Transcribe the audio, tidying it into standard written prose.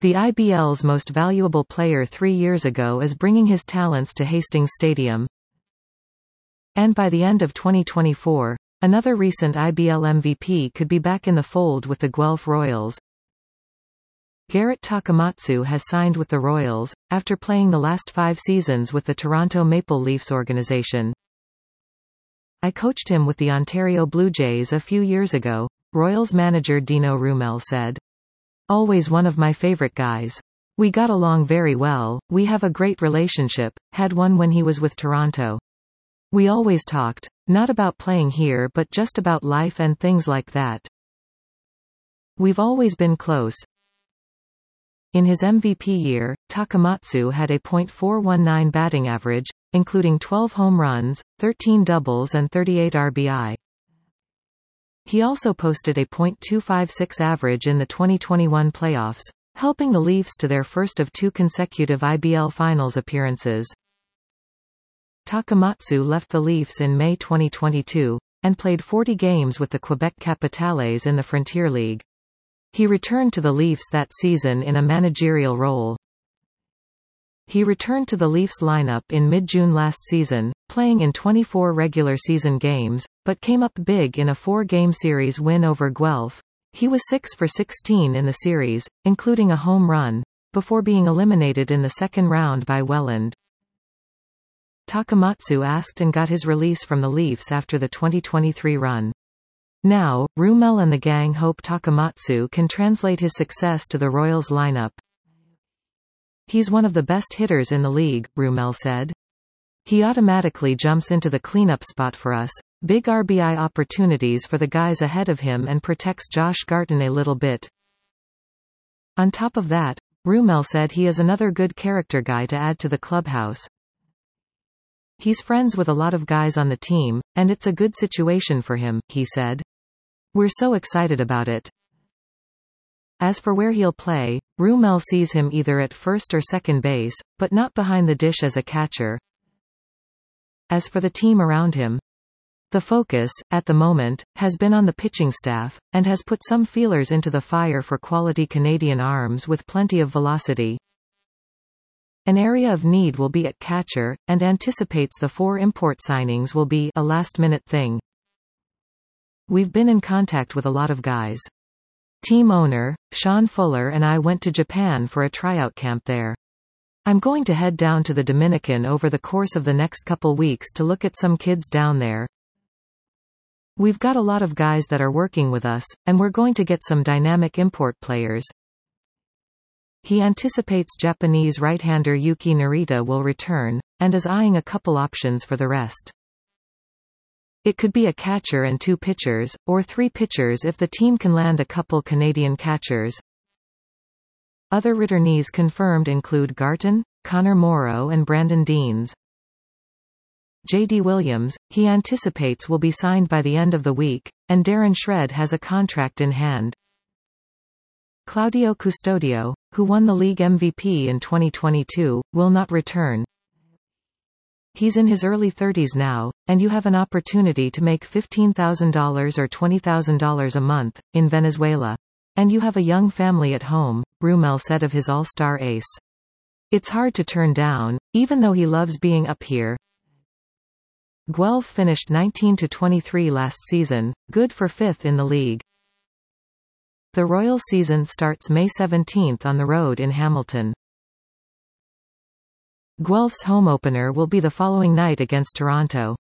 The IBL's most valuable player 3 years ago is bringing his talents to Hastings Stadium. And by the end of 2024, another recent IBL MVP could be back in the fold with the Guelph Royals. Garrett Takamatsu has signed with the Royals, after playing the last 5 seasons with the Toronto Maple Leafs organization. I coached him with the Ontario Blue Jays a few years ago, Royals manager Dino Rumel said. Always one of my favorite guys. We got along very well, we have a great relationship, had one when he was with Toronto. We always talked, not about playing here but just about life and things like that. We've always been close. In his MVP year, Takamatsu had a .419 batting average, including 12 home runs, 13 doubles and 38 RBI. He also posted a .256 average in the 2021 playoffs, helping the Leafs to their first of 2 consecutive IBL Finals appearances. Takamatsu left the Leafs in May 2022, and played 40 games with the Quebec Capitales in the Frontier League. He returned to the Leafs that season in a managerial role. He returned to the Leafs lineup in mid-June last season, playing in 24 regular season games, but came up big in a 4-game series win over Guelph. He was 6 for 16 in the series, including a home run, before being eliminated in the second round by Welland. Takamatsu asked and got his release from the Leafs after the 2023 run. Now, Rumel and the gang hope Takamatsu can translate his success to the Royals lineup. He's one of the best hitters in the league, Rumel said. He automatically jumps into the cleanup spot for us, big RBI opportunities for the guys ahead of him and protects Josh Garton a little bit. On top of that, Rumel said he is another good character guy to add to the clubhouse. He's friends with a lot of guys on the team, and it's a good situation for him, he said. We're so excited about it. As for where he'll play, Rumel sees him either at first or second base, but not behind the dish as a catcher. As for the team around him, the focus, at the moment, has been on the pitching staff, and has put some feelers into the fire for quality Canadian arms with plenty of velocity. An area of need will be at catcher, and anticipates the 4 import signings will be a last-minute thing. We've been in contact with a lot of guys. Team owner, Sean Fuller and I went to Japan for a tryout camp there. I'm going to head down to the Dominican over the course of the next couple weeks to look at some kids down there. We've got a lot of guys that are working with us, and we're going to get some dynamic import players. He anticipates Japanese right-hander Yuki Narita will return, and is eyeing a couple options for the rest. It could be a catcher and 2 pitchers, or 3 pitchers if the team can land a couple Canadian catchers. Other returnees confirmed include Garton, Connor Morrow and Brandon Deans. J.D. Williams, he anticipates will be signed by the end of the week, and Darren Shred has a contract in hand. Claudio Custodio, who won the league MVP in 2022, will not return. He's in his early 30s now, and you have an opportunity to make $15,000 or $20,000 a month, in Venezuela. And you have a young family at home, Rumel said of his all-star ace. It's hard to turn down, even though he loves being up here. Guelph finished 19-23 last season, good for 5th in the league. The Royal season starts May 17 on the road in Hamilton. Guelph's home opener will be the following night against Toronto.